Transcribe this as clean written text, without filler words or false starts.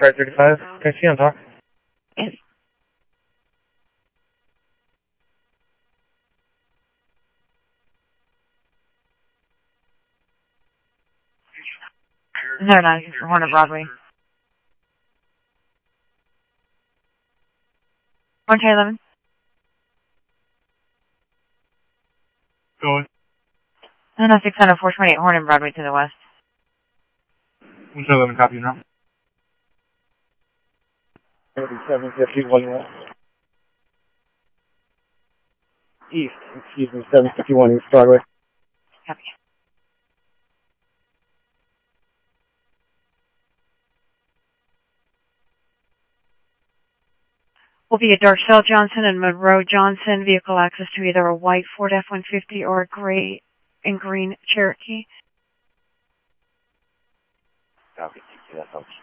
Car 35, can I see on talk? Yes. No, no, it's Hornet Broadway. 111. Going. No, 600, 428 Hornet Broadway to the west. 111, copy now. 751 west. East, 751 East Broadway. Copy. Will be a dark Shell Johnson and Monroe Johnson. Vehicle access to either a white Ford F-150 or a gray and green Cherokee. Copy. That helps.